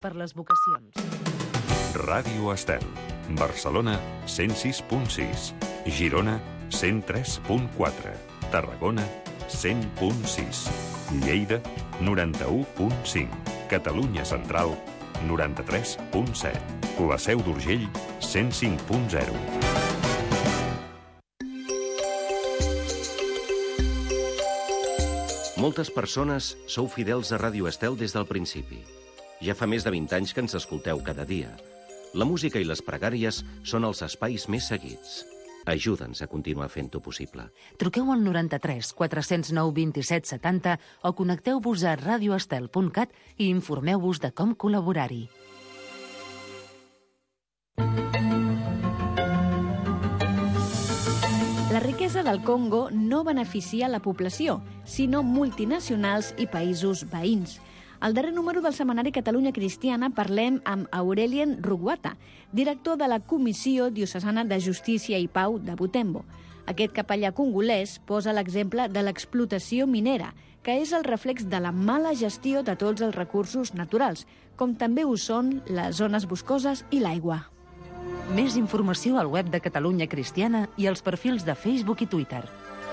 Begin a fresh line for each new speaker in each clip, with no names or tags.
per les vocacions.
Ràdio Estel. Barcelona, 106.6. Girona, 103.4. Tarragona, 100.6. Lleida, 91.5. Catalunya Central, 93.7. La Seu d'Urgell, 105.0.
Moltes persones sou fidels a Ràdio Estel des del principi. Ja fa més de 20 anys que ens escolteu cada dia. La música i les pregàries són els espais més seguits. Ajuda'ns a continuar fent-ho possible.
Truqueu al 93 409 27 70 o connecteu-vos a radioestel.cat i informeu-vos de com col·laborar-hi.
La riquesa del Congo no beneficia la població, sinó multinacionals i països veïns. Al darrer número del setmanari Catalunya Cristiana parlem amb Aurelien Rugwata, director de la Comissió Diocesana de Justícia i Pau de Butembo. Aquest capellà congolès posa l'exemple de l'explotació minera, que és el reflex de la mala gestió de tots els recursos naturals, com també ho són les zones boscoses i l'aigua.
Més informació al web de Catalunya Cristiana i als perfils de Facebook i Twitter.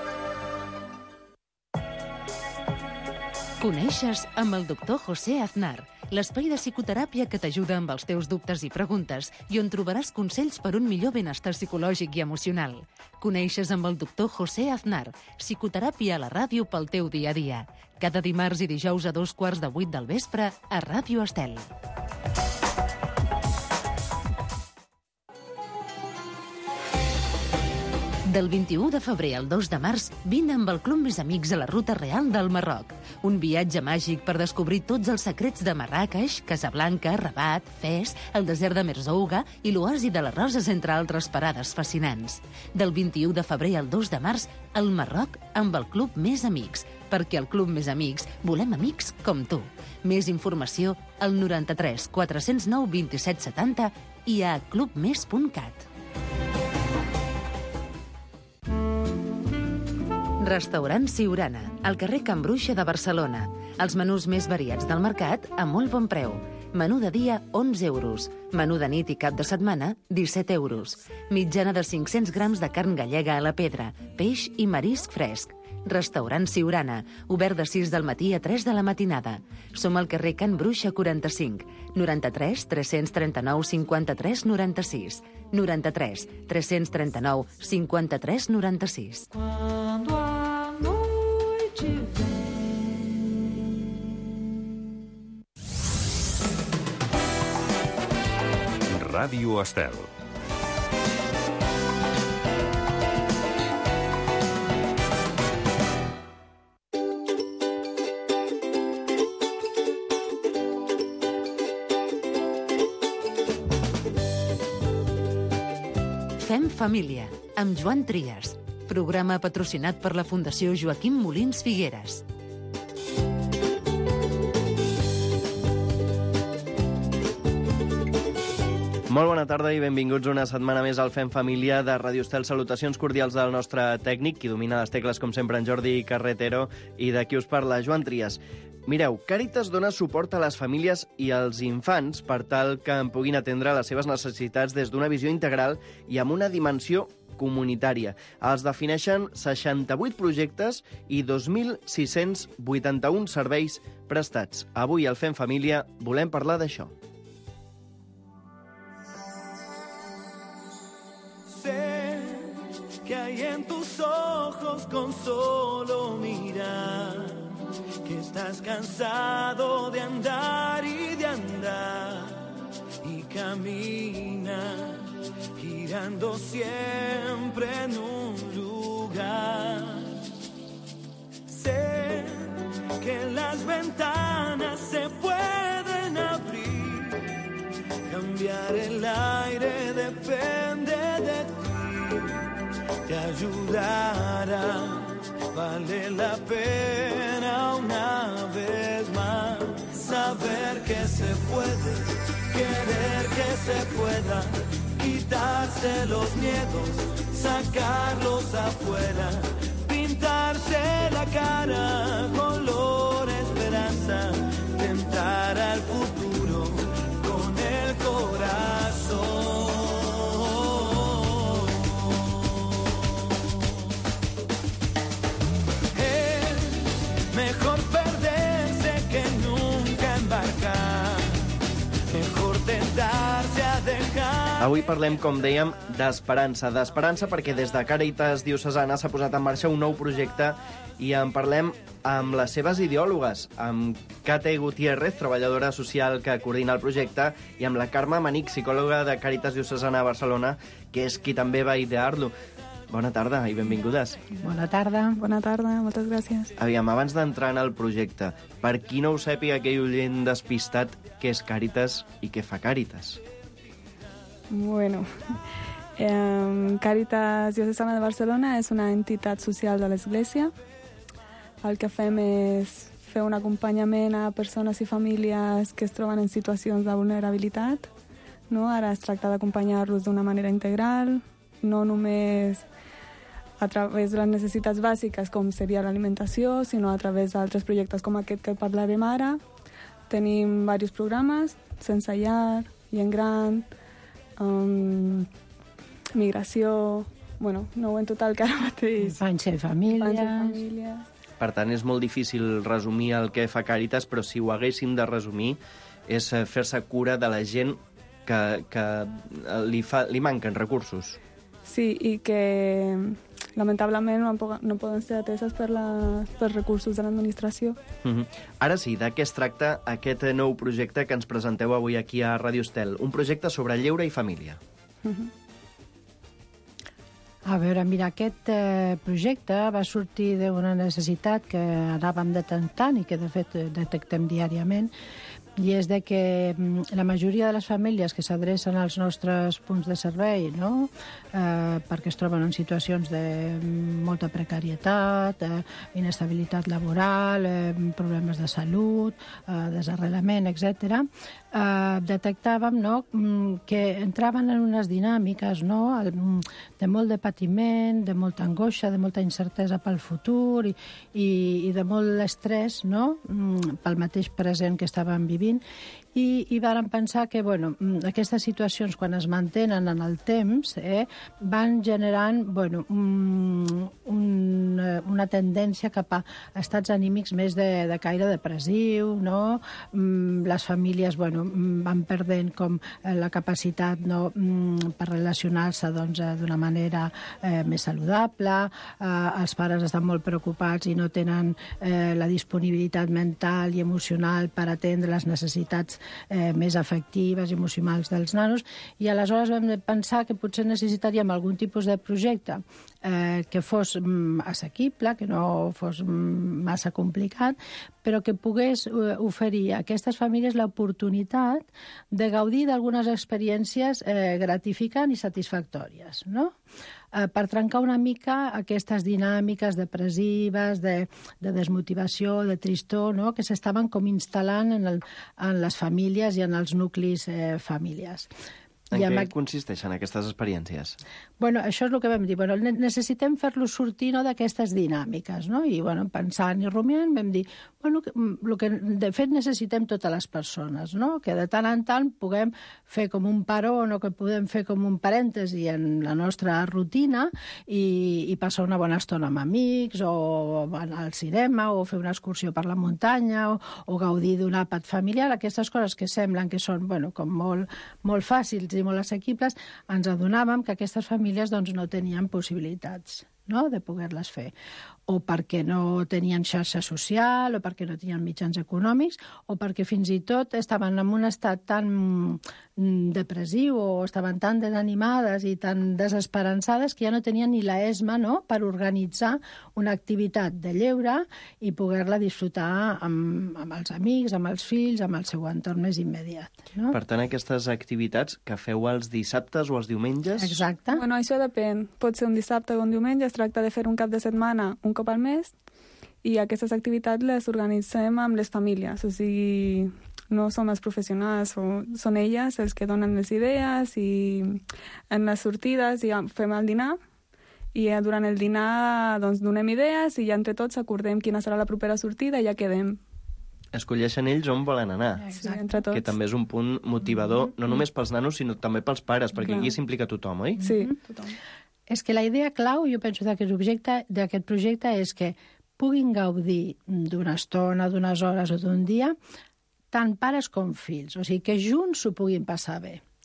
Coneixes amb el doctor José Aznar, l'espai de psicoteràpia que t'ajuda amb els teus dubtes i preguntes i on trobaràs consells per un millor benestar psicològic i emocional. Coneixes amb el doctor José Aznar, psicoteràpia a la ràdio pel teu dia a dia. Cada dimarts i dijous a 7:45 del vespre a Ràdio Estel. Del 21 de febrer al 2 de març, vine amb el Club Més Amics a la Ruta Real del Marroc. Un viatge màgic per descobrir tots els secrets de Marràqueix, Casablanca, Rabat, Fes, el desert de Merzouga i l'oasi de les Roses, entre altres parades fascinants. Del 21 de febrer al 2 de març, al Marroc amb el Club Més Amics, perquè al Club Més Amics volem amics com tu. Més informació al 93 409 27 70 i a clubmes.cat. Restaurant Siurana, al carrer Can Bruixa de Barcelona. Els menús més variats del mercat a molt bon preu. Menú de dia, 11 euros. Menú de nit i cap de setmana, 17 euros. Mitjana de 500 grams de carn gallega a la pedra, peix i marisc fresc. Restaurant Siurana, obert de 6 del matí a 3 de la matinada. Som al carrer Can Bruixa 45, 93 339 53 96, 93 339 53 96.
Quando a noite vem.
Ràdio Estel.
Fem família, amb Joan Trias. Programa patrocinat per la Fundació Joaquim Molins Figueres.
Molt bona tarda i benvinguts una setmana més al Fem Família de Ràdio Estel. Salutacions cordials del nostre tècnic, qui domina les tecles, com sempre, en Jordi Carretero, i de qui us parla, Joan Trias. Mireu, Càritas dona suport a les famílies i als infants per tal que en puguin atendre les seves necessitats des d'una visió integral i amb una dimensió comunitària. Els defineixen 68 projectes i 2.681 serveis prestats. Avui al Fem Família volem parlar d'això.
Sé que hay en tus ojos con solo mirar que estás cansado de andar y camina girando siempre en un lugar. Sé que las ventanas se pueden abrir, cambiar el aire depende de ti, te ayudará. Vale la pena una vez más saber que se puede, querer que se pueda, quitarse los miedos, sacarlos afuera, pintarse la cara, color esperanza, tentar al futuro,
Avui parlem, com dèiem, d'esperança. D'esperança perquè des de Càritas Diocesana s'ha posat en marxa un nou projecte i en parlem amb les seves ideòlogues, amb Kate Gutiérrez, treballadora social que coordina el projecte, i amb la Carme Manic, psicòloga de Càritas Diocesana a Barcelona, que és qui també va idear-lo. Bona tarda i benvingudes.
Bona tarda. Bona tarda, moltes gràcies.
Aviam, abans d'entrar en el projecte, per qui no ho sàpiga, aquell oient despistat, què és Càritas i què fa Càritas?
Bueno, Càritas Diocesana de Barcelona és una entitat social de l'Església. El que fem és fer un acompanyament a persones i famílies que es troben en situacions de vulnerabilitat. No? Ara es tracta d'acompanyar-los d'una manera integral, no només a través de les necessitats bàsiques, com seria l'alimentació, sinó a través d'altres projectes com aquest que parlarem ara. Tenim diversos programes, Sense llar, Gent gran, migració, bueno, no ho en total que ara mateix.
Infància i família.
Per tant, és molt difícil resumir el que fa Càritas, però si ho haguéssim de resumir, és fer-se cura de la gent que li manquen recursos.
Sí, i que lamentablement no poden ser ateses per recursos de l'administració.
Ara sí, de què es tracta aquest nou projecte que ens presenteu avui aquí a Ràdio Estel? Un projecte sobre lleure i família.
A veure, mira, aquest projecte va sortir d'una necessitat que anàvem detectant i que, de fet, detectem diàriament, i és de que la majoria de les famílies que s'adrecen als nostres punts de servei, no? Perquè es troben en situacions de molta precarietat, inestabilitat laboral, problemes de salut, desarrelament, etc., detectàvem, no?, que entraven en unes dinàmiques, no?, de molt de patiment, de molta angoixa, de molta incertesa pel futur i de molt estrès, no?, pel mateix present que estaven vivint. I vàrem pensar que, bueno, aquestes situacions, quan es mantenen en el temps, van generant, bueno, una tendència cap a estats anímics més de caire depressiu, no? Les famílies, bueno, van perdent com la capacitat, no?, per relacionar-se, doncs, d'una manera més saludable, els pares estan molt preocupats i no tenen la disponibilitat mental i emocional per atendre les necessitats més afectives i emocionals dels nanos, i aleshores vam pensar que potser necessitaríem algun tipus de projecte que fos assequible, que no fos massa complicat, però que pogués oferir a aquestes famílies l'oportunitat de gaudir d'algunes experiències gratificants i satisfactòries, no?, per trencar una mica aquestes dinàmiques depressives, de desmotivació, de tristor, no?, que s'estaven com instal·lant en les famílies i en els nuclis familiars.
En què consisteixen aquestes experiències?
Bueno, això és el que vam dir. Bueno, necessitem fer-los sortir, no?, d'aquestes dinàmiques, no? I, bueno, pensant i rumiant, vam dir, bueno, el que de fet necessitem totes les persones, no?, que de tant en tant puguem fer com un parón o que podem fer com un parèntesi en la nostra rutina i passar una bona estona amb amics o anar al cinema o fer una excursió per la muntanya o gaudir d'un àpat familiar. Aquestes coses que semblen que són, bueno, com molt fàcils i molt assequibles, ens adonàvem que aquestes famílies, doncs, no tenien possibilitats, no?, de poder-les fer, o perquè no tenien xarxa social, o perquè no tenien mitjans econòmics, o perquè fins i tot estaven en un estat tan depressiu o estaven tan desanimades i tan desesperançades que ja no tenien ni l'esma, no?, per organitzar una activitat de lleure i poder-la disfrutar amb els amics, amb els fills, amb el seu entorn més immediat, no?
Per tant, aquestes activitats que feu els dissabtes o els diumenges?
Exacte.
Bueno, això depèn. Pot ser un dissabte o un diumenge, es tracta de fer un cap de setmana, un cop al mes, i aquestes activitats les organitzem amb les famílies, o sigui, no som els professionals, són elles els que donen les idees, i en les sortides ja fem el dinar, i durant el dinar doncs, donem idees i ja entre tots acordem quina serà la propera sortida i ja quedem.
Escolleixen ells on volen anar.
Sí, entre tots.
Que també és un punt motivador, no només pels nanos, sinó també pels pares, perquè aquí s'implica tothom, oi?
Sí, tothom.
És que la idea clau, jo penso, d'aquest projecte és que puguin gaudir d'una estona, d'unes hores o d'un dia, tant pares com fills. O sigui, que junts s'ho puguin passar bé.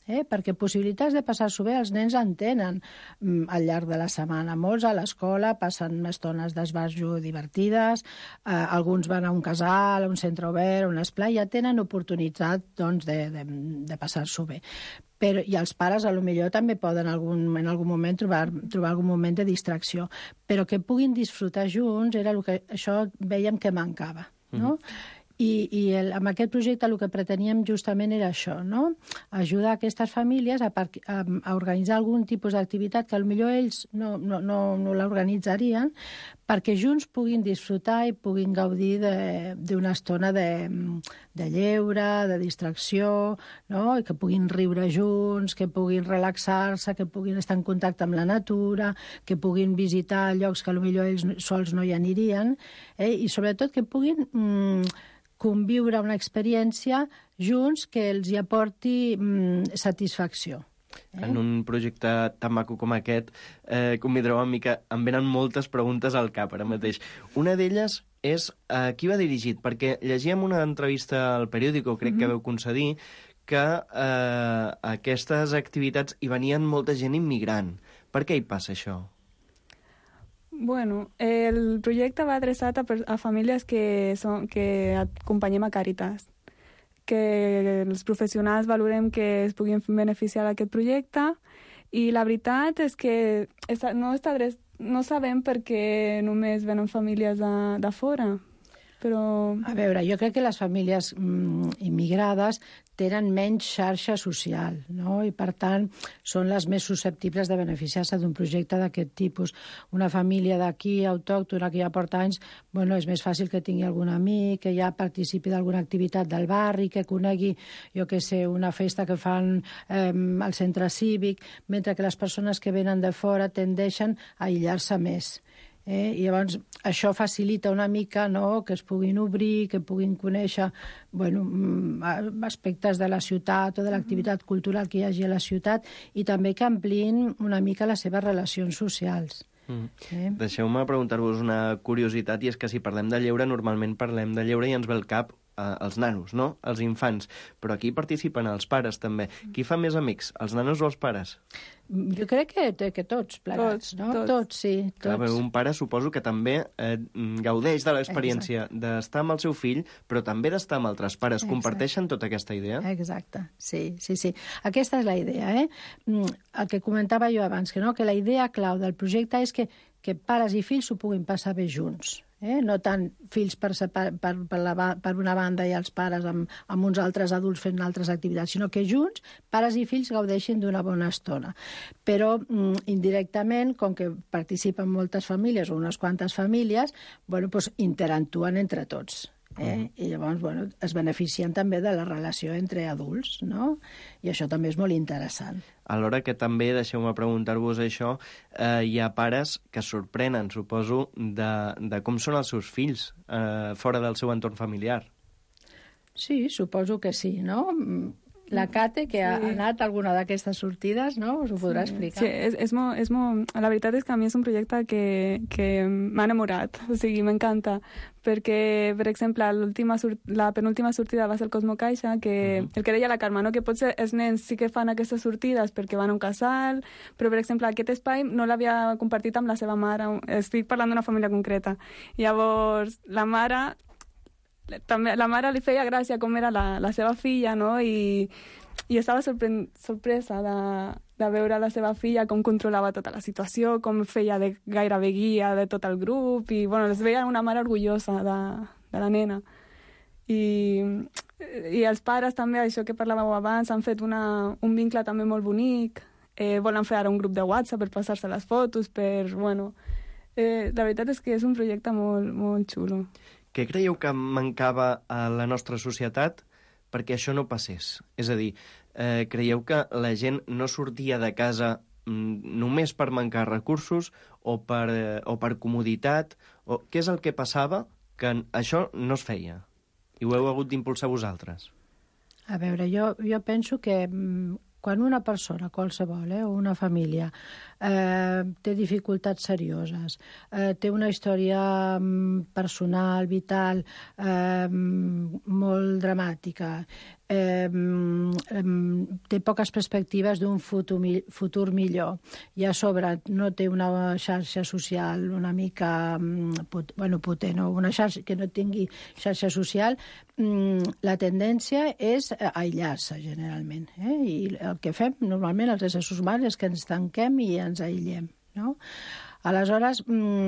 perquè possibilitats de passar-s'ho bé els nens en tenen al llarg de la setmana. Molts a l'escola passen estones d'esbarjo divertides, alguns van a un casal, a un centre obert, a un esplai, ja tenen oportunitat doncs, de passar-s'ho bé. I els pares potser també poden en algun moment trobar algun moment de distracció, però que puguin disfrutar junts era el que això vèiem que mancava, no? I amb aquest projecte el que preteníem justament era això, no? Ajudar aquestes famílies a organitzar algun tipus d'activitat que potser ells no l'organitzarien, perquè junts puguin disfrutar i puguin gaudir d'una estona de lleure, de distracció, no? I que puguin riure junts, que puguin relaxar-se, que puguin estar en contacte amb la natura, que puguin visitar llocs que potser ells sols no hi anirien, i sobretot que puguin conviure una experiència junts que els hi aporti satisfacció.
En un projecte tan maco com aquest, convidreu a mi que em venen moltes preguntes al cap ara mateix. Una d'elles és a qui va dirigit, perquè llegíem una entrevista al periòdico, crec que vau concedir, que aquestes activitats hi venien molta gent immigrant. Per què hi passa això?
Bueno, el projecte va adreçat a famílies que acompanyem a Càritas, que els professionals valorem que es puguin beneficiar d'aquest projecte, i la veritat és que no sabem per què només venen famílies de fora, però...
A veure, jo crec que les famílies immigrades tenen menys xarxa social, no? I, per tant, són les més susceptibles de beneficiar-se d'un projecte d'aquest tipus. Una família d'aquí, autòctona, que ja porta anys, bueno, és més fàcil que tingui algun amic, que ja participi d'alguna activitat del barri, que conegui, jo què sé, una festa que fan al centre cívic, mentre que les persones que venen de fora tendeixen a aïllar-se més. I llavors això facilita una mica, no?, que es puguin obrir, que puguin conèixer aspectes de la ciutat o de l'activitat cultural que hi hagi a la ciutat, i també que ampliïn una mica les seves relacions socials.
Deixeu-me preguntar-vos una curiositat, i és que si parlem de lleure, normalment parlem de lleure i ens ve al cap els nanos, no?, els infants, però aquí participen els pares també. Qui fa més amics, els nanos o els pares?
Jo crec que tots plegats, no? Tots, sí.
Clar, un pare suposo que també gaudeix de l'experiència d'estar amb el seu fill, però també d'estar amb altres pares. Comparteixen tota aquesta idea?
Exacte, sí. Aquesta és la idea, El que comentava jo abans, que la idea clau del projecte és que pares i fills s'ho puguin passar bé junts. No tant fills per una banda i els pares amb uns altres adults fent altres activitats, sinó que junts, pares i fills gaudeixin d'una bona estona. Però indirectament, com que participen moltes famílies o unes quantes famílies, interactuen entre tots. I llavors es beneficien també de la relació entre adults, no? I això també és molt interessant.
Alhora que també, deixeu-me preguntar-vos això, hi ha pares que es sorprenen, suposo, de com són els seus fills fora del seu entorn familiar.
Sí, suposo que sí, no? La Kate, que ha anat a alguna d'aquestes sortides, no? Us ho podrà explicar.
Sí, és molt... La veritat és que a mi és un projecte que m'ha enamorat, o sigui, m'encanta, perquè, per exemple, la penúltima sortida va ser el Cosmo Caixa, que el que deia la Carme, no? Que potser els nens sí que fan aquestes sortides perquè van a un casal, però, per exemple, aquest espai no l'havia compartit amb la seva mare, estic parlant d'una família concreta. Llavors, la mare li feia gràcia com era la seva filla, no? I estava sorpresa de veure la seva filla com controlava tota la situació, com feia de gairebé guia de tot el grup, i es veia una mare orgullosa de la nena. I els pares també, això que parlàveu abans, han fet un vincle també molt bonic, volen fer ara un grup de WhatsApp per passar-se les fotos, la veritat és que és un projecte molt, molt xulo.
Què creieu que mancava a la nostra societat perquè això no passés? És a dir, creieu que la gent no sortia de casa només per mancar recursos o per comoditat? Què és el que passava que això no es feia? I ho heu hagut d'impulsar vosaltres?
A veure, jo penso que quan una persona, qualsevol, o una família, té dificultats serioses, té una història personal, vital, molt dramàtica, té poques perspectives d'un futur millor. I a sobre no té una xarxa social una mica potent, o una xarxa que no tingui xarxa social, la tendència és aïllar-se, generalment. I el que fem normalment els éssers humans és que ens tanquem i ens aïllem. No? Aleshores,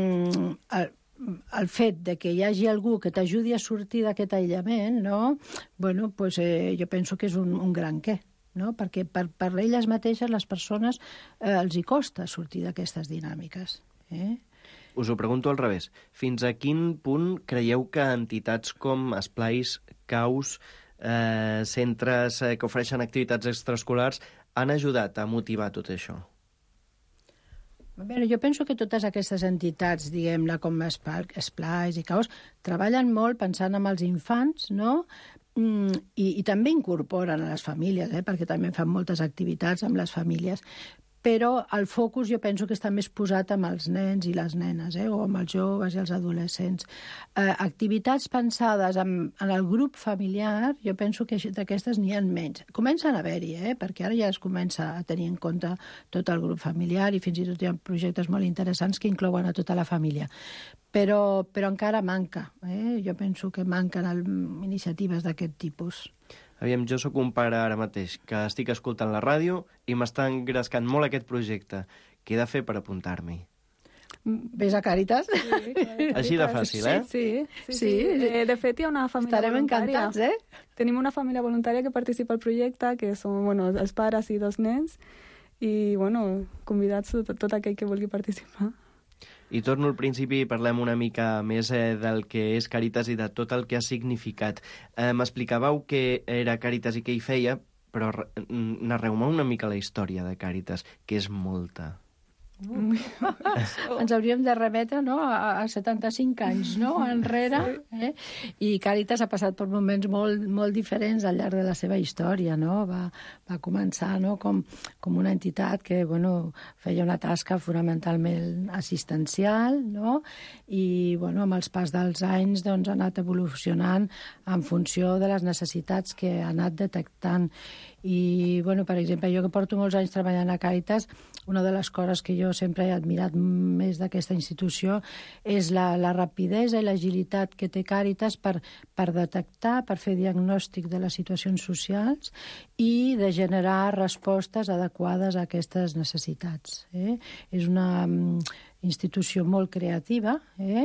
el fet de que hi hagi algú que t'ajudi a sortir d'aquest aïllament, no? Bueno, pues, jo penso que és un gran què, no? Perquè per elles mateixes, les persones, els hi costa sortir d'aquestes dinàmiques.
Us ho pregunto al revés. Fins a quin punt creieu que entitats com esplais, caus, centres que ofereixen activitats extraescolars han ajudat a motivar tot això?
Bé, jo penso que totes aquestes entitats, diguem-ne, com esplais i caus, treballen molt pensant en els infants, no? I també incorporen a les famílies, perquè també fan moltes activitats amb les famílies. Però el focus jo penso que està més posat amb els nens i les nenes, o amb els joves i els adolescents. Activitats pensades en el grup familiar, jo penso que d'aquestes n'hi ha menys. Comencen a haver-hi, perquè ara ja es comença a tenir en compte tot el grup familiar i fins i tot hi ha projectes molt interessants que inclouen a tota la família. Però encara manca. Jo penso que manquen iniciatives d'aquest tipus.
Aviam, jo sóc un pare ara mateix que estic escoltant la ràdio i m'està engrescant molt aquest projecte. Què he de fer per apuntar-m'hi?
Ves a Càritas?
Sí,
així de fàcil,
Sí. De fet, hi ha una família voluntària.
Estarem encantats,
Tenim una família voluntària que participa al projecte, que són els pares i 2 nens, i convidats tot aquell que vulgui participar.
I torno al principi i parlem una mica més del que és Càritas i de tot el que ha significat. M'explicàveu què era Càritas i què hi feia, però narreu-me una mica la història de Càritas, que és molta.
Ens hauríem de remetre, no?, a 75 anys, no?, enrere. I Càritas ha passat per moments molt diferents al llarg de la seva història, no? Va començar, no?, com una entitat que, feia una tasca fonamentalment assistencial, no?, i, amb els pas dels anys, ha anat evolucionant en funció de les necessitats que ha anat detectant. I, per exemple, jo que porto molts anys treballant a Càritas, una de les coses que jo sempre he admirat més d'aquesta institució és la rapidesa i l'agilitat que té Càritas per detectar, per fer diagnòstic de les situacions socials i de generar respostes adequades a aquestes necessitats. És una institució molt creativa,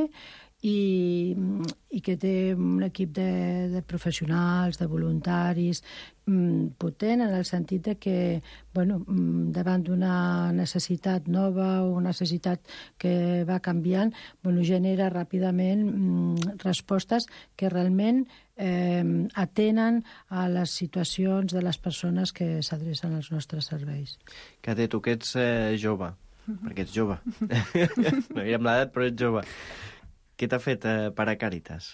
i que té un equip de professionals, de voluntaris, potent en el sentit de que, davant d'una necessitat nova o una necessitat que va canviant, genera ràpidament respostes que realment atenen a les situacions de les persones que s'adrecen als nostres serveis.
Cate, tu que ets jove, perquè ets jove. No direm l'edat, però ets jove. Què t'ha fet per a Càritas?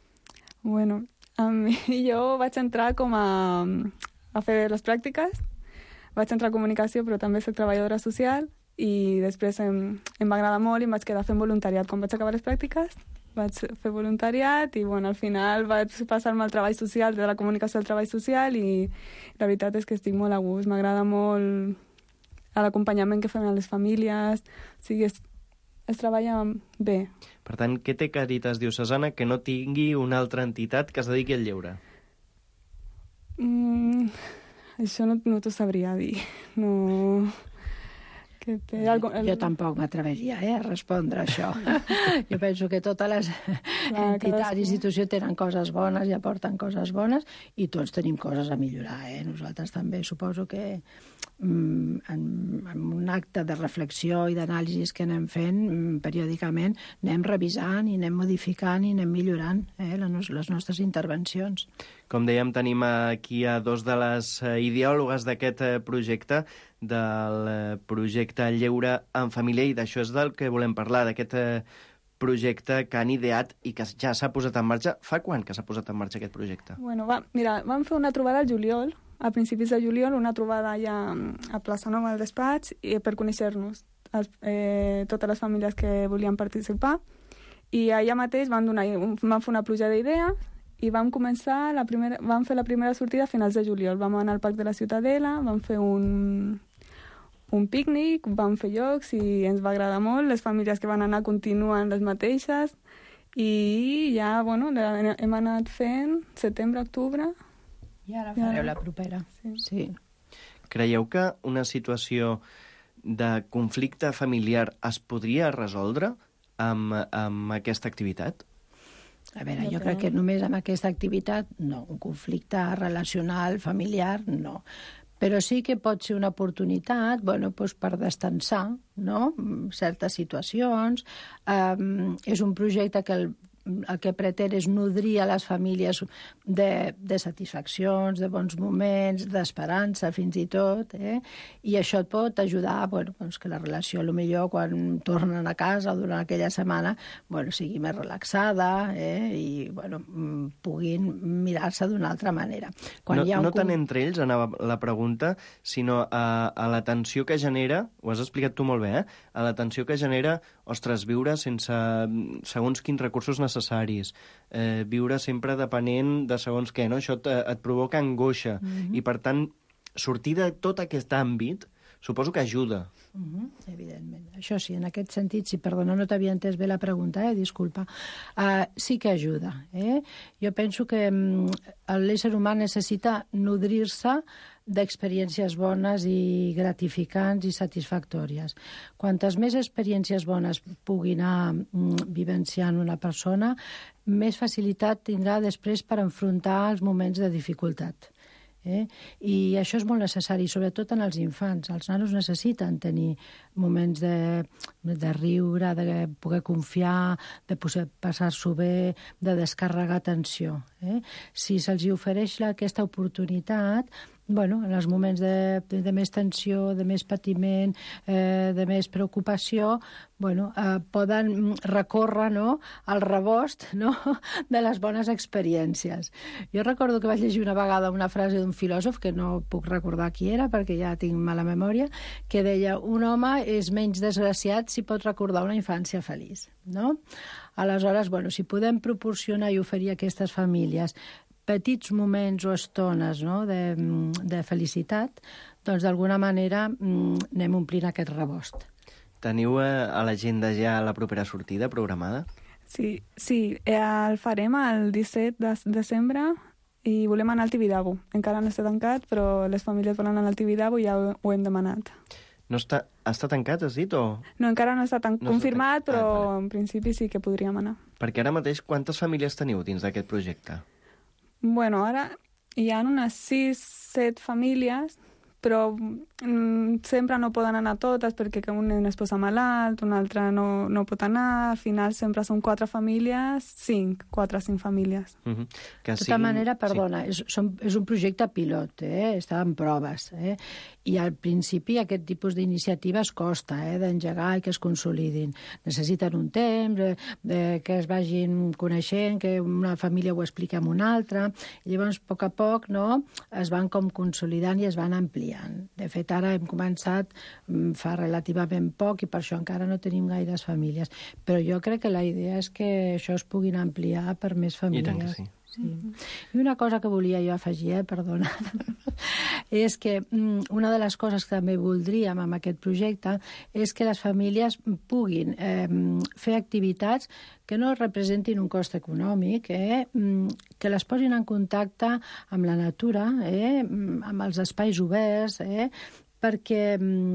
Jo vaig entrar com a fer les pràctiques, vaig entrar a comunicació, però també soc treballadora social, i després em va agradar molt i em vaig quedar fent voluntariat. Quan vaig acabar les pràctiques, vaig fer voluntariat i, al final vaig passar-me al treball social, de la comunicació al treball social, i la veritat és que estic molt a gust. M'agrada molt l'acompanyament que fem a les famílies, o sigui, es treballa bé.
Per tant, què té Càritas Diocesana que no tingui una altra entitat que es dediqui al lleure?
Això no t'ho sabria dir. No...
Jo tampoc m'atreviria a respondre això. Jo penso que totes les entitats i institucions tenen coses bones i aporten coses bones i tots tenim coses a millorar. Nosaltres també suposo que en un acte de reflexió i d'anàlisi que anem fent periòdicament anem revisant i anem modificant i anem millorant les nostres intervencions.
Com dèiem, tenim aquí a 2 de les ideòlogues d'aquest projecte, del projecte Lleure en Família, i d'això és del que volem parlar, d'aquest projecte que han ideat i que ja s'ha posat en marxa. Fa quan que s'ha posat en marxa aquest projecte?
Vam fer una trobada al juliol, a principis de juliol, una trobada allà a Plaça Nova al despatx per conèixer-nos totes les famílies que volien participar, i allà mateix van fer una pluja d'idees i vam fer la primera sortida a finals de juliol. Vam anar al Parc de la Ciutadella, vam fer un pícnic, vam fer jocs i ens va agradar molt. Les famílies que van anar continuen les mateixes i ja, bueno, hem anat fent setembre, octubre.
I ara fareu la propera. Sí.
Creieu que una situació de conflicte familiar es podria resoldre amb aquesta activitat?
A veure, jo crec que només amb aquesta activitat, no. Un conflicte relacional, familiar, no. Però sí que pot ser una oportunitat, bueno, doncs per destensar, no?, certes situacions. És un projecte que el que pretén és nodrir a les famílies de satisfaccions, de bons moments, d'esperança, fins i tot, i això et pot ajudar, bueno, doncs que la relació, millor quan tornen a casa o durant aquella setmana, bueno, sigui més relaxada, i, bueno, puguin mirar-se d'una altra manera.
No tant entre ells, anava la pregunta, sinó a la tensió que genera, ho has explicat tu molt bé, a la tensió que genera, ostres, viure sense segons quins recursos necessaris, viure sempre depenent de segons què, no? Això et provoca angoixa, i per tant, sortir de tot aquest àmbit suposo que ajuda.
Evidentment. Això sí, en aquest sentit, sí, perdona, no t'havia entès bé la pregunta, disculpa. Sí que ajuda. Jo penso que l'ésser humà necessita nodrir-se d'experiències bones i gratificants i satisfactòries. Quantes més experiències bones pugui anar vivenciant una persona, més facilitat tindrà després per enfrontar els moments de dificultat. I això és molt necessari, sobretot en els infants. Els nanos necessiten tenir moments de riure, de poder confiar, de passar-s'ho bé, de descarregar tensió. Si se'ls ofereix aquesta oportunitat, bueno, en els moments de més tensió, de més patiment, de més preocupació, bueno, poden recórrer, no?, al rebost, no?, de les bones experiències. Jo recordo que vaig llegir una vegada una frase d'un filòsof, que no puc recordar qui era, perquè ja tinc mala memòria, que deia: un home és menys desgraciat si pot recordar una infància feliç, no? Aleshores, bueno, si podem proporcionar i oferir a aquestes famílies petits moments o estones, no?, de felicitat, doncs d'alguna manera anem omplint aquest rebost.
Teniu a l'agenda ja la propera sortida programada?
Sí, el farem el 17 de desembre i volem anar al Tibidabo. Encara no està tancat, però les famílies volen anar al Tibidabo i ja ho hem demanat.
Està tancat, has dit, o...?
No, encara no està confirmat, però en principi sí que podríem anar.
Perquè ara mateix quantes famílies teniu dins d'aquest projecte?
Bueno, ara hi ha unes 6-7 famílies, però sempre no poden anar totes perquè un nen es posa malalt, un altre no pot anar, al final sempre són 4 famílies, 4 o 5 famílies.
De tota manera, perdona, és un projecte pilot, està en proves, i al principi aquest tipus d'iniciatives costa d'engegar i que es consolidin. Necessiten un temps, que es vagin coneixent, que una família ho expliqui a una altra, i llavors, a poc, no, es van com consolidant i es van ampliant. De fet, ara hem començat fa relativament poc i per això encara no tenim gaires famílies. Però jo crec que la idea és que això es puguin ampliar per més famílies.
I tant que sí.
Sí. I una cosa que volia jo afegir, perdona, és que una de les coses que també voldríem amb aquest projecte és que les famílies puguin fer activitats que no representin un cost econòmic, que les posin en contacte amb la natura, amb els espais oberts, perquè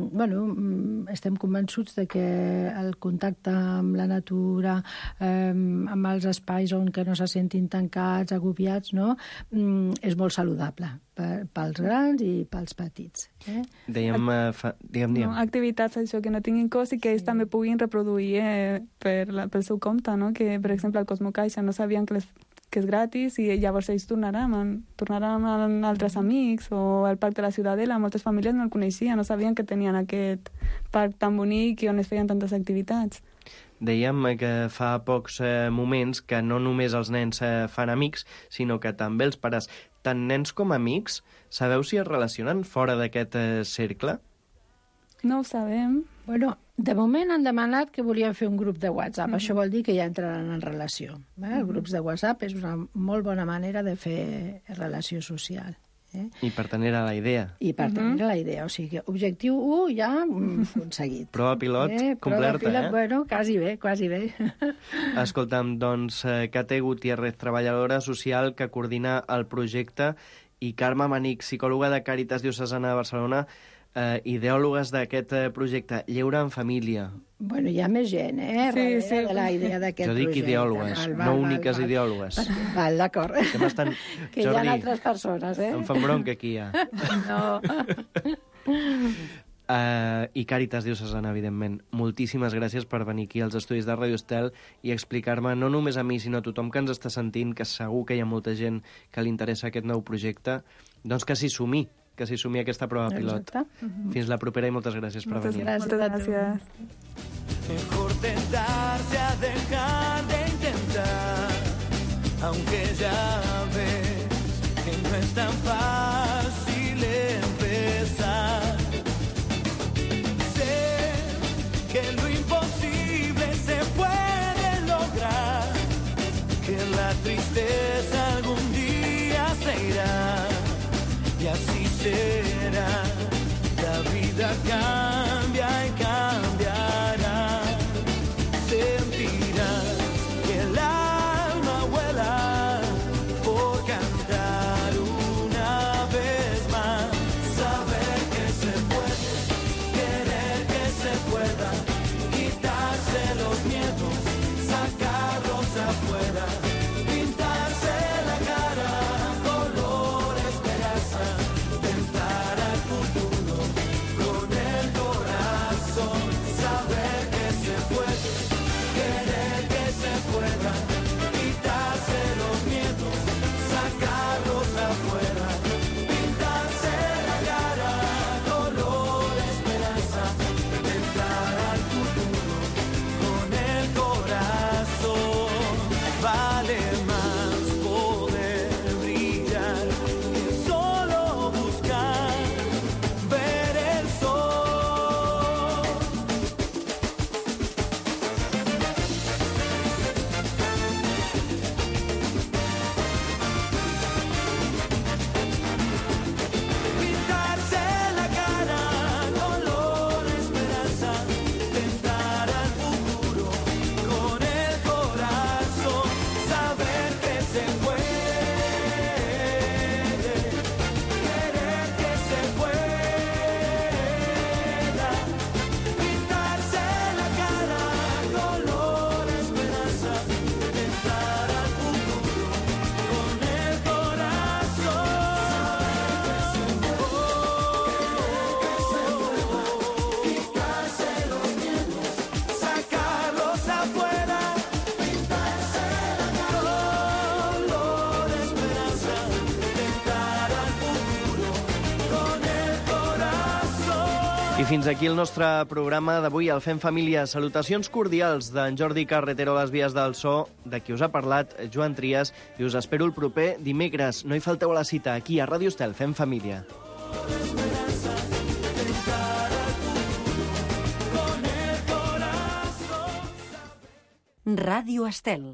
estem convençuts de que el contacte amb la natura, amb els espais on que no se sentin tancats, agobiats, no? És molt saludable pels grans i pels petits.
Dèiem.
Activitats això que no tinguin cost i que ells també puguin reproduir pel seu compte, no? Que, per exemple, al Cosmocaixa no sabien que és gratis i llavors ells tornaran amb altres amics, o al Parc de la Ciutadella. Moltes famílies no el coneixien, no sabien que tenien aquest parc tan bonic i on es feien tantes activitats.
Dèiem que fa pocs moments que no només els nens fan amics, sinó que també els pares. Tant nens com amics, sabeu si es relacionen fora d'aquest cercle?
No ho sabem.
Bueno, De moment han demanat que volien fer un grup de WhatsApp. Això vol dir que ja entraran en relació. Els grups de WhatsApp és una molt bona manera de fer relació social.
I per tenir la idea.
I per tenir la idea. O sigui, objectiu 1 ja aconseguit.
Prova pilot complerta,
pilot, bueno, quasi bé, quasi bé.
Escolta'm, doncs, Kate Gutiérrez, treballadora social que coordina el projecte, i Carme Manich, psicòloga de Càritas Diocesana de Barcelona, ideòlogues d'aquest projecte Lleure en Família.
Bueno, hi ha més gent,
Sí.
de la idea d'aquest projecte.
Jo dic ideòlogues, no úniques ideòlogues.
Val, d'acord. Que hi ha
Jordi,
altres persones,
em fan bronca aquí, ja.
No.
I Càritas Diocesana, evidentment. Moltíssimes gràcies per venir aquí als estudis de Ràdio Estel i explicar-me, no només a mi, sinó a tothom que ens està sentint, que segur que hi ha molta gent que li interessa aquest nou projecte, doncs que s'hi sumi aquesta prova pilot. Fins la propera i moltes gràcies per venir.
Moltes gràcies.
Mejor tentarse a dejar de intentar, aunque ya ves que no es tan fácil empezar. Sé que lo imposible se puede lograr, que la tristeza algún día se irá, y así será. La vida cambia y cambiará. Sentirás que el alma vuela por cantar una vez más. Saber que se puede, querer que se pueda, quitarse los miedos, sacarlos afuera, pintarse la cara, color esperanza, tentar al futuro con el corazón. Saber que se puede, querer que se pueda, quitarse los miedos, sacarlos afuera, pintarse la cara, color esperanza, tentar al futuro con el corazón. Vale más poder brillar que solo buscar ver el sol. Pintarse la cara, color esperanza, tentar al futuro con el corazón. Saber que se puede, querer que se pueda, pintarse la cara, color esperanza, tentar al futuro con el corazón. Quitarse los miedos, sacarlos afuera, pintarse la cara, color esperanza, tentar al futuro con el corazón.
I fins aquí el nostre programa d'avui, el Fem Família. Salutacions cordials d'en Jordi Carretero a les vies del so, de qui us ha parlat, Joan Trias, i us espero el proper dimecres. No hi falteu a la cita, aquí a Ràdio Estel, Fem Família.
Ràdio Estel.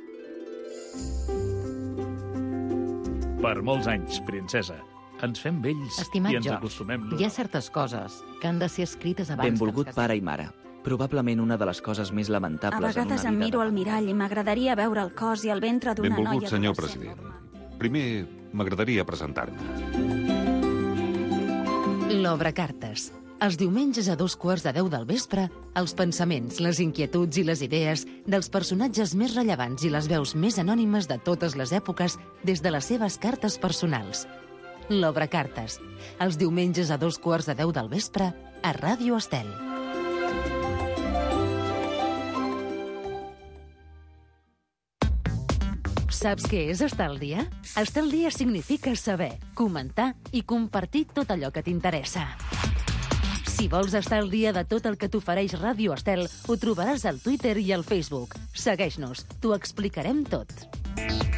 Per molts anys, princesa. Ens fem vells
Estimat
i ens
George,
acostumem.
hi ha certes coses que han de ser escrites abans
Benvolgut
que ens
pare i mare. Probablement una de les coses més
A
lamentables
vegades
en
em
una
miro
vida.
al mirall i m'agradaria veure el cos i el ventre d'una noia...
Benvolgut, senyor
adolescent.
president. Primer, m'agradaria presentar-me.
L'Obra Cartes. Els diumenges a 2:15 del vespre, els pensaments, les inquietuds i les idees dels personatges més rellevants i les veus més anònimes de totes les èpoques des de les seves cartes personals. L'Obra Cartes. Els diumenges a 2:15 del vespre a Ràdio Estel. Saps què és estar al dia? Estar al dia significa saber, comentar i compartir tot allò que t'interessa. Si vols estar al dia de tot el que t'ofereix Ràdio Estel, ho trobaràs al Twitter i al Facebook. Segueix-nos, t'ho explicarem tot.